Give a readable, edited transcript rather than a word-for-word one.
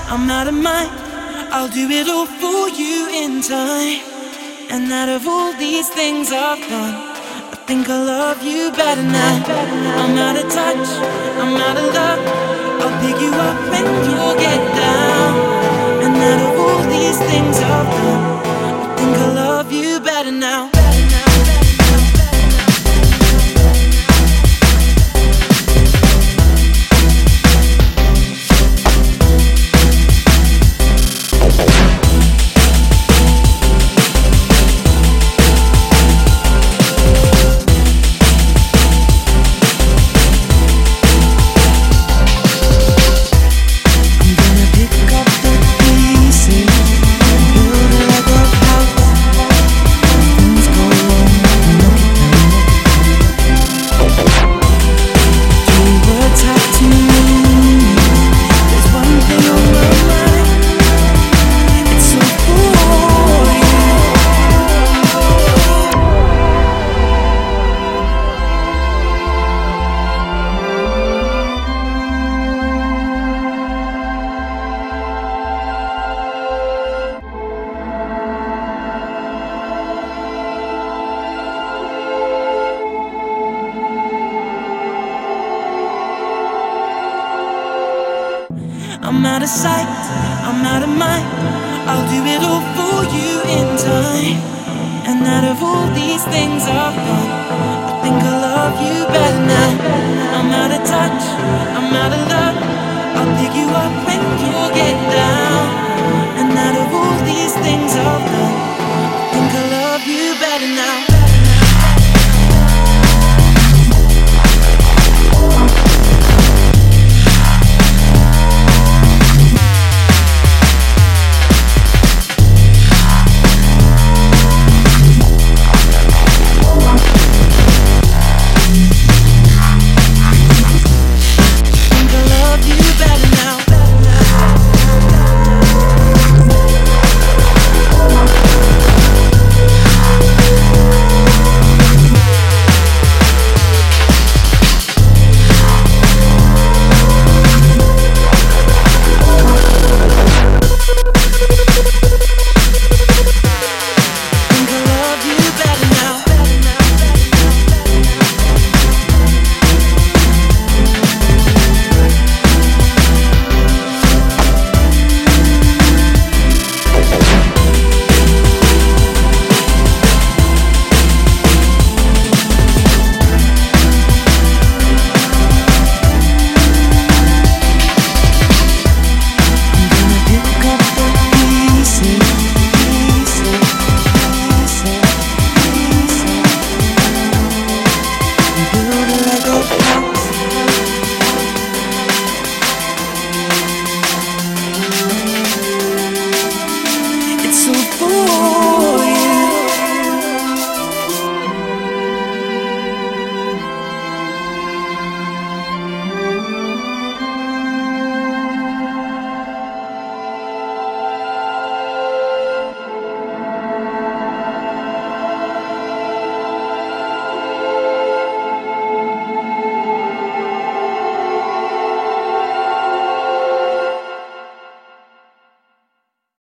I'm out of mind. I'll do it all for you in time. And out of all these things I've done, I think I love you better now. I'm out of touch, I'm out of love. I'll pick you up when you get down. And out of all these things I've done, I think I love you better now. I'm out of sight, I'm out of mind. I'll do it all for you in time. And out of all these things I've done, I think I love you better now. I'm out of touch, I'm out of love.